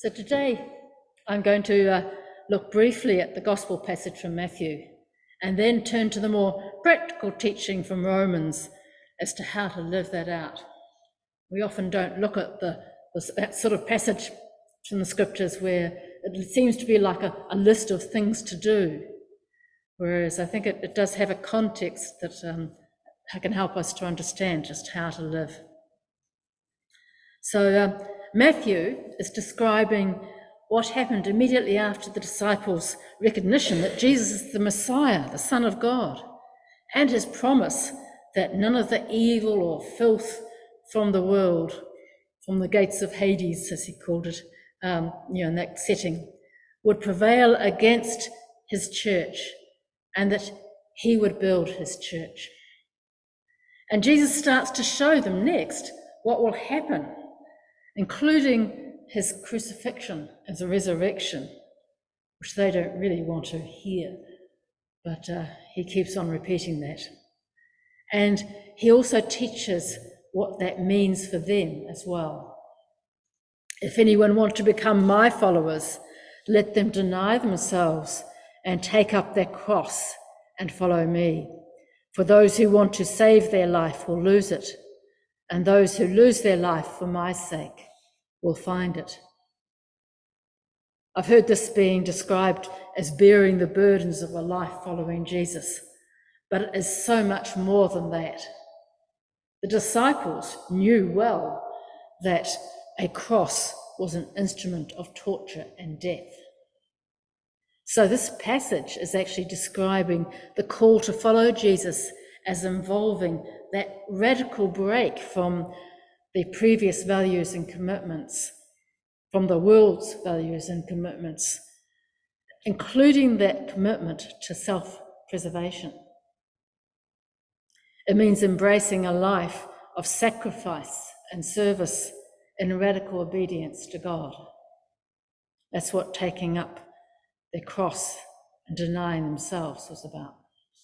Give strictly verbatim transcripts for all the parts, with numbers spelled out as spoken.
So today I'm going to uh, look briefly at the gospel passage from Matthew and then turn to the more practical teaching from Romans as to how to live that out. We often don't look at the, the that sort of passage from the scriptures where it seems to be like a, a list of things to do, whereas I think it, it does have a context that um, can help us to understand just how to live. So uh, Matthew is describing what happened immediately after the disciples' recognition that Jesus is the Messiah, the Son of God, and his promise that none of the evil or filth from the world, from the gates of Hades, as he called it, um, you know, in that setting, would prevail against his church, and that he would build his church. And Jesus starts to show them next what will happen, including his crucifixion as a resurrection, which they don't really want to hear, but uh, he keeps on repeating that. And he also teaches what that means for them as well. If anyone wants to become my followers, let them deny themselves and take up their cross and follow me. For those who want to save their life will lose it, and those who lose their life for my sake will find it. I've heard this being described as bearing the burdens of a life following Jesus, but it is so much more than that. The disciples knew well that a cross was an instrument of torture and death. So this passage is actually describing the call to follow Jesus as involving that radical break from the previous values and commitments, from the world's values and commitments, including that commitment to self-preservation. It means embracing a life of sacrifice and service in radical obedience to God. That's what taking up their cross and denying themselves was about.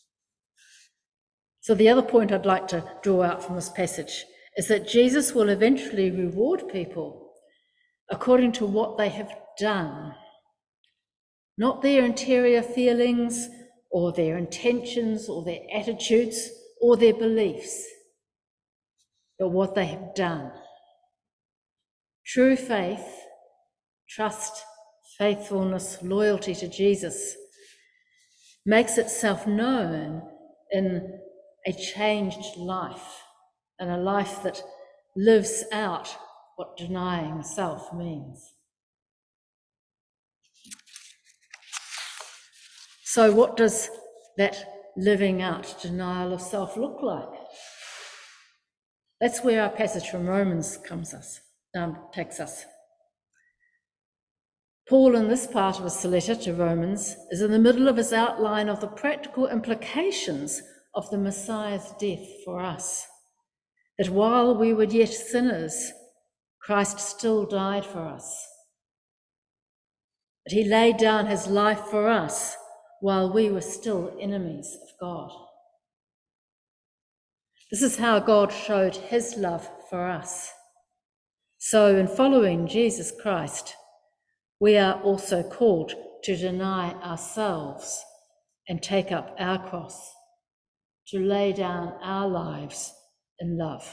So the other point I'd like to draw out from this passage is that Jesus will eventually reward people according to what they have done, not their interior feelings or their intentions or their attitudes or their beliefs, but what they have done. True faith, trust, faithfulness, loyalty to Jesus makes itself known in a changed life, and a life that lives out what denying self means. So what does that living out denial of self look like? That's where our passage from Romans comes us, um, takes us. Paul, in this part of his letter to Romans, is in the middle of his outline of the practical implications of the Messiah's death for us. That while we were yet sinners, Christ still died for us. That he laid down his life for us while we were still enemies of God. This is how God showed his love for us. So in following Jesus Christ, we are also called to deny ourselves and take up our cross, to lay down our lives in love.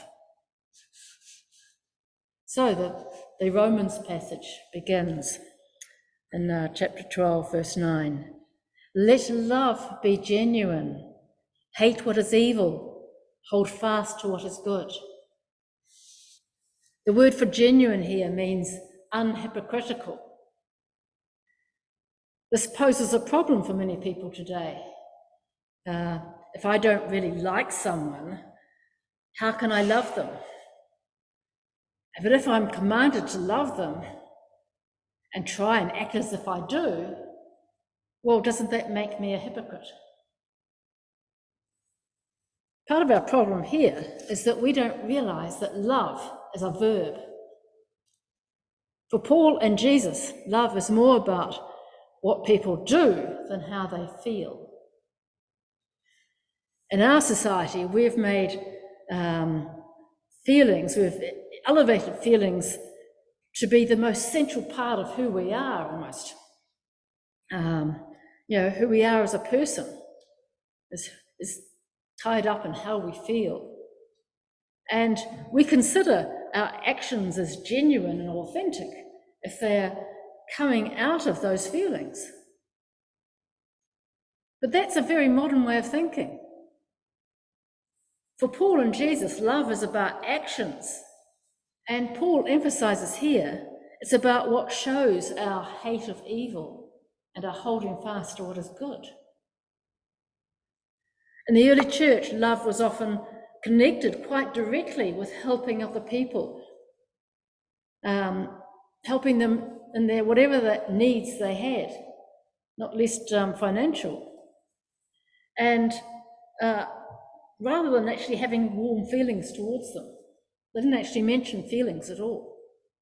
So the, the Romans passage begins in uh, chapter twelve, verse nine. Let love be genuine. Hate what is evil. Hold fast to what is good. The word for genuine here means unhypocritical. This poses a problem for many people today. Uh, if I don't really like someone, how can I love them? But if I'm commanded to love them and try and act as if I do, well, doesn't that make me a hypocrite? Part of our problem here is that we don't realise that love is a verb. For Paul and Jesus, love is more about what people do than how they feel. In our society, we've made um, feelings, we've elevated feelings to be the most central part of who we are, almost. Um, you know, who we are as a person is, is tied up in how we feel. And we consider our actions as genuine and authentic if they're coming out of those feelings. But that's a very modern way of thinking. For Paul and Jesus, love is about actions. And Paul emphasises here, it's about what shows our hate of evil and our holding fast to what is good. In the early church, love was often connected quite directly with helping other people, um, helping them in their whatever the needs they had, not least um, financial. And uh, rather than actually having warm feelings towards them, they didn't actually mention feelings at all.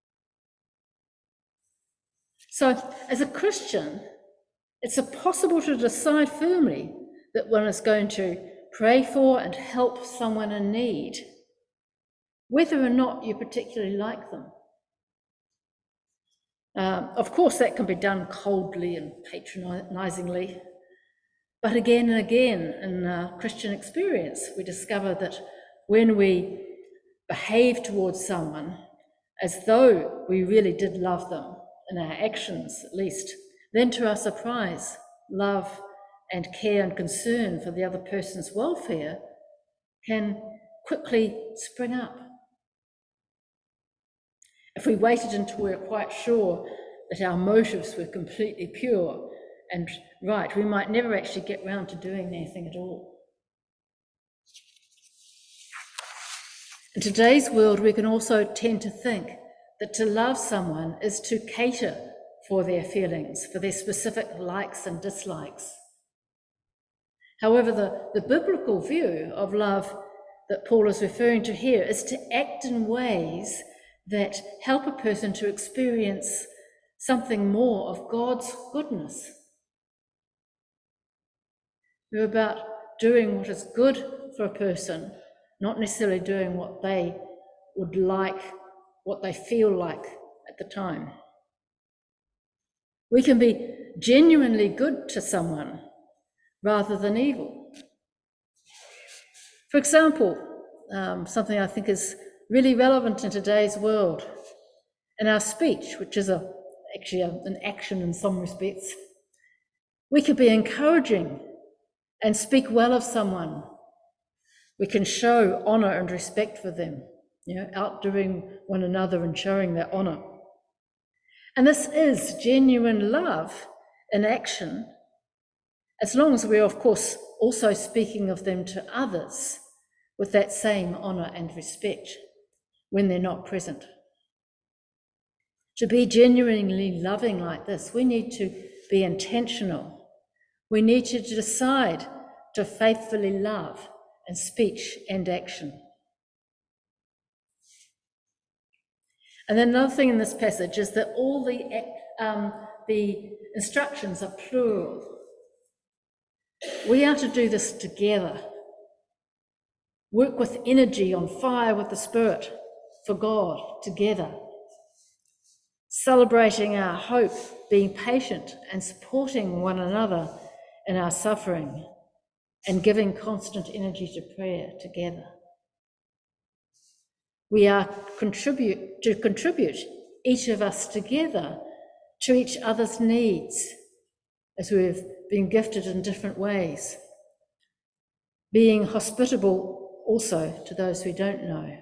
So as a Christian, it's possible to decide firmly that one is going to pray for and help someone in need, whether or not you particularly like them. Um, of course, that can be done coldly and patronisingly, but again and again in uh, Christian experience, we discover that when we behave towards someone as though we really did love them, in our actions at least, then to our surprise, love and care and concern for the other person's welfare can quickly spring up. If we waited until we were quite sure that our motives were completely pure and right, we might never actually get round to doing anything at all. In today's world, we can also tend to think that to love someone is to cater for their feelings, for their specific likes and dislikes. However, the, the biblical view of love that Paul is referring to here is to act in ways that help a person to experience something more of God's goodness. We're about doing what is good for a person, not necessarily doing what they would like, what they feel like at the time. We can be genuinely good to someone rather than evil. For example, um, something I think is really relevant in today's world, in our speech, which is a, actually a, an action in some respects, we could be encouraging and speak well of someone. We can show honour and respect for them, you know, outdoing one another and showing that honour. And this is genuine love in action, as long as we're, of course, also speaking of them to others with that same honour and respect when they're not present. To be genuinely loving like this, we need to be intentional. We need to decide to faithfully love in speech and action. And then another thing in this passage is that all the, um, the instructions are plural. We are to do this together. Work with energy, on fire with the Spirit, for God, together. Celebrating our hope, being patient and supporting one another in our suffering, and giving constant energy to prayer together. We are contribute, to contribute, each of us together, to each other's needs, as we've been gifted in different ways. Being hospitable also to those we don't know.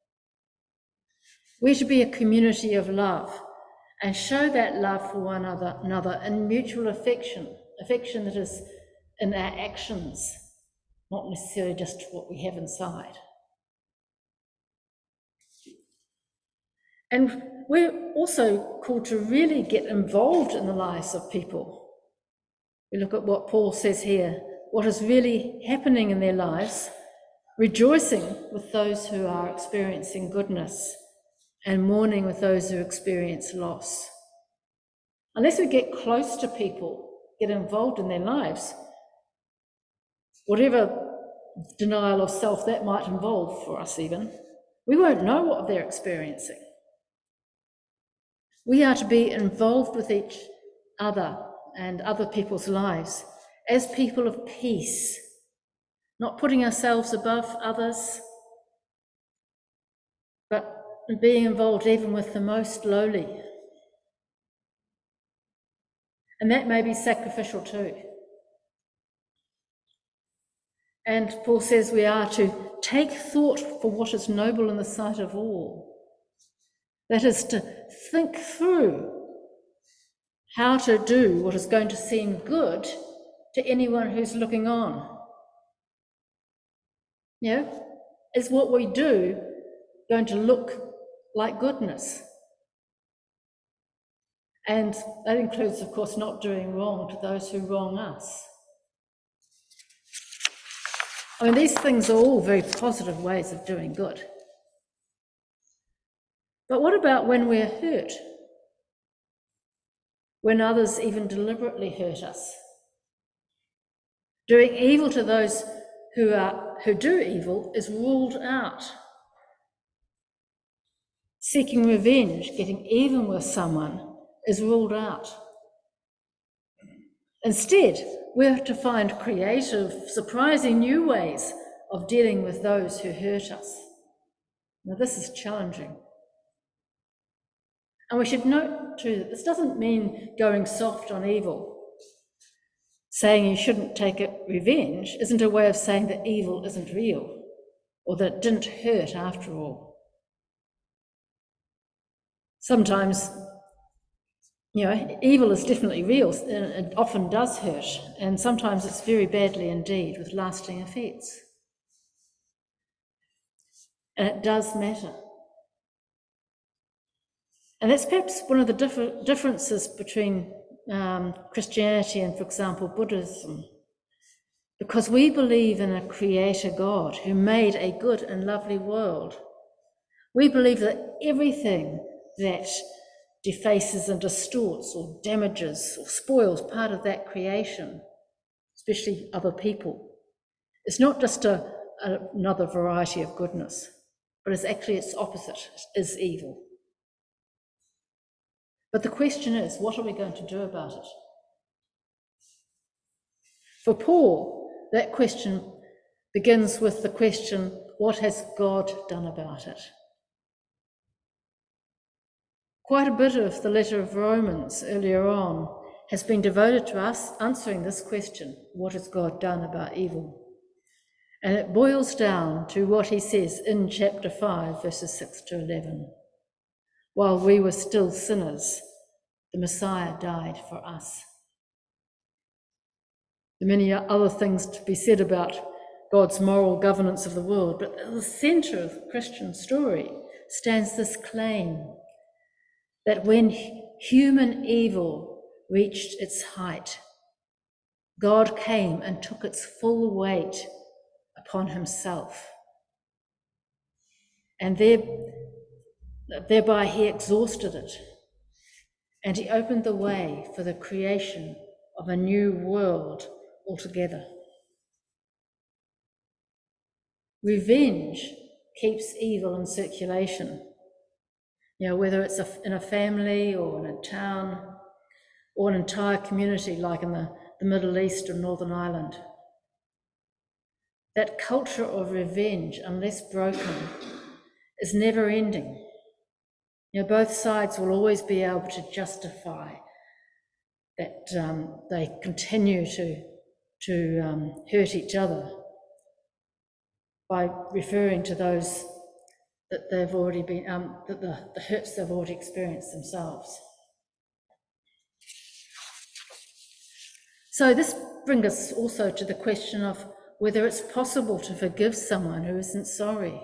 We're to be a community of love and show that love for one another in mutual affection, affection that is in our actions, not necessarily just what we have inside. And we're also called to really get involved in the lives of people. We look at what Paul says here, what is really happening in their lives, rejoicing with those who are experiencing goodness and mourning with those who experience loss. Unless we get close to people, get involved in their lives, whatever denial of self that might involve for us even, we won't know what they're experiencing. We are to be involved with each other and other people's lives as people of peace, not putting ourselves above others, but being involved even with the most lowly. And that may be sacrificial too. And Paul says we are to take thought for what is noble in the sight of all. That is to think through how to do what is going to seem good to anyone who's looking on. You know, is what we do going to look like goodness? And that includes, of course, not doing wrong to those who wrong us. I mean, these things are all very positive ways of doing good. But what about when we're hurt? When others even deliberately hurt us? Doing evil to those who are who do evil is ruled out. Seeking revenge, getting even with someone, is ruled out. Instead, we're to find creative, surprising new ways of dealing with those who hurt us. Now, this is challenging. And we should note too that this doesn't mean going soft on evil. Saying you shouldn't take it revenge isn't a way of saying that evil isn't real or that it didn't hurt after all. Sometimes, you know, evil is definitely real and it often does hurt, and sometimes it's very badly indeed with lasting effects. And it does matter. And that's perhaps one of the differ- differences between um, Christianity and, for example, Buddhism. Because we believe in a creator God who made a good and lovely world. We believe that everything that defaces and distorts or damages or spoils part of that creation, especially other people, is not just a, a, another variety of goodness, but is actually its opposite, is evil. But the question is, what are we going to do about it? For Paul, that question begins with the question, what has God done about it? Quite a bit of the letter of Romans earlier on has been devoted to us answering this question, what has God done about evil? And it boils down to what he says in chapter five, verses six to eleven. While we were still sinners, the Messiah died for us. There are many other things to be said about God's moral governance of the world, but at the centre of the Christian story stands this claim that when human evil reached its height, God came and took its full weight upon himself. And there, thereby he exhausted it. And he opened the way for the creation of a new world altogether. Revenge keeps evil in circulation. You know, whether it's a, in a family or in a town or an entire community like in the, the Middle East or Northern Ireland. That culture of revenge, unless broken, is never ending. You know, both sides will always be able to justify that um, they continue to, to um, hurt each other by referring to those that they've already been, um, that the, the hurts they've already experienced themselves. So this brings us also to the question of whether it's possible to forgive someone who isn't sorry.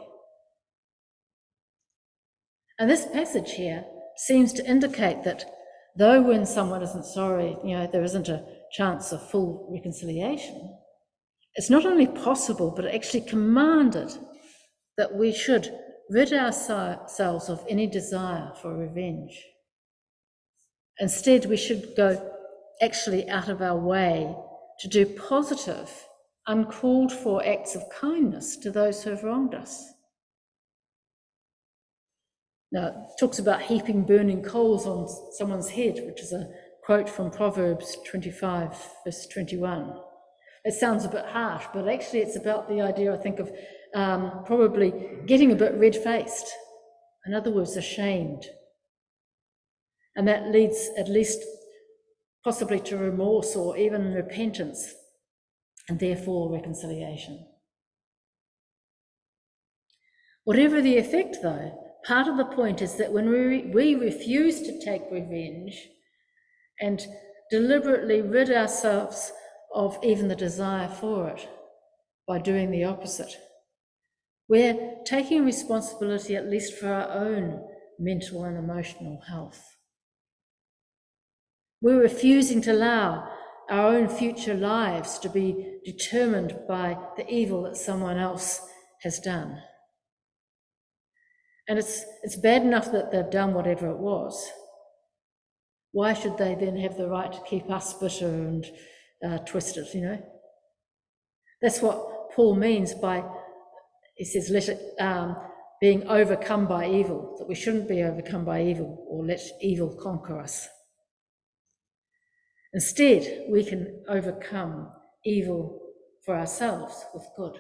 And this passage here seems to indicate that though when someone isn't sorry, you know, there isn't a chance of full reconciliation, it's not only possible, but actually commanded that we should rid ourselves of any desire for revenge. Instead, we should go actually out of our way to do positive, uncalled for acts of kindness to those who have wronged us. Now, it talks about heaping burning coals on someone's head, which is a quote from Proverbs twenty-five, verse twenty-one. It sounds a bit harsh, but actually it's about the idea, I think, of um, probably getting a bit red-faced. In other words, ashamed. And that leads at least possibly to remorse or even repentance, and therefore reconciliation. Whatever the effect, though, part of the point is that when we, we refuse to take revenge and deliberately rid ourselves of even the desire for it by doing the opposite, we're taking responsibility at least for our own mental and emotional health. We're refusing to allow our own future lives to be determined by the evil that someone else has done. And it's, it's bad enough that they've done whatever it was. Why should they then have the right to keep us bitter and uh, twisted, you know? That's what Paul means by, he says, let it, um, being overcome by evil, that we shouldn't be overcome by evil or let evil conquer us. Instead, we can overcome evil for ourselves with good.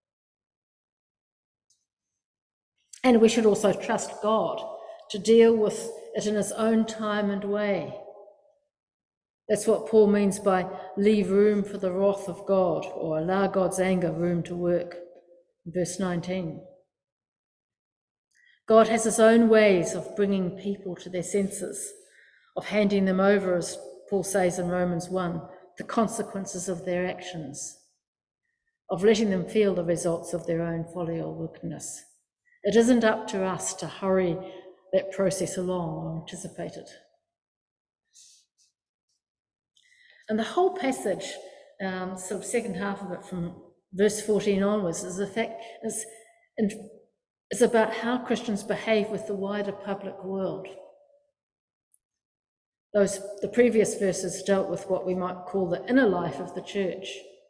And we should also trust God to deal with it in his own time and way. That's what Paul means by leave room for the wrath of God, or allow God's anger room to work, verse nineteen. God has his own ways of bringing people to their senses, of handing them over, as Paul says in Romans one, the consequences of their actions, of letting them feel the results of their own folly or wickedness. It isn't up to us to hurry that process along or anticipate it. And the whole passage, um, sort of second half of it from verse fourteen onwards, is the fact is, is about how Christians behave with the wider public world. Those the previous verses dealt with what we might call the inner life of the church,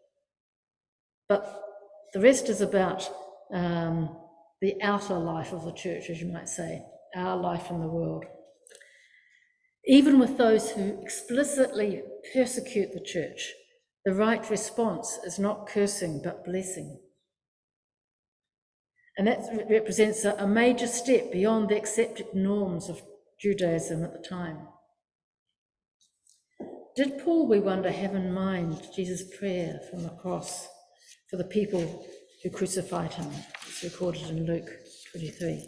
but the rest is about um, the outer life of the church, as you might say, our life in the world. Even with those who explicitly persecute the church, the right response is not cursing but blessing. And that represents a major step beyond the accepted norms of Judaism at the time. Did Paul, we wonder, have in mind Jesus' prayer from the cross for the people who crucified him? It's recorded in Luke twenty-three.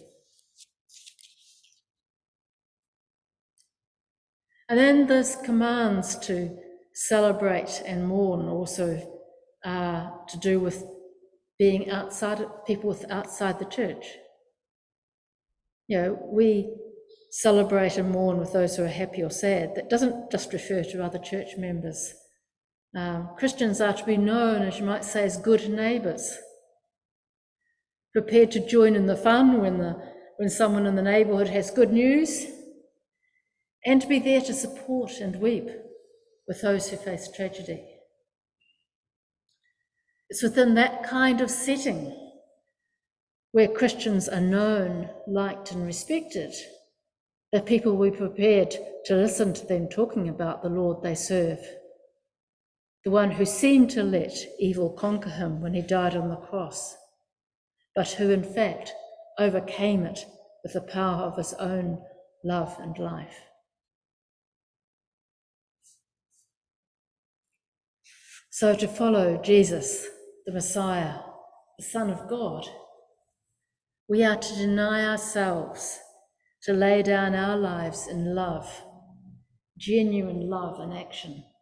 And then there's commands to celebrate and mourn also uh, to do with being outside, people with outside the church. You know, we celebrate and mourn with those who are happy or sad. That doesn't just refer to other church members. Um, Christians are to be known, as you might say, as good neighbours, prepared to join in the fun when, the, when someone in the neighbourhood has good news, and to be there to support and weep with those who face tragedy. It's within that kind of setting where Christians are known, liked and respected that people will be prepared to listen to them talking about the Lord they serve, the one who seemed to let evil conquer him when he died on the cross, but who in fact overcame it with the power of his own love and life. So to follow Jesus, the Messiah, the Son of God, we are to deny ourselves, to lay down our lives in love, genuine love in action,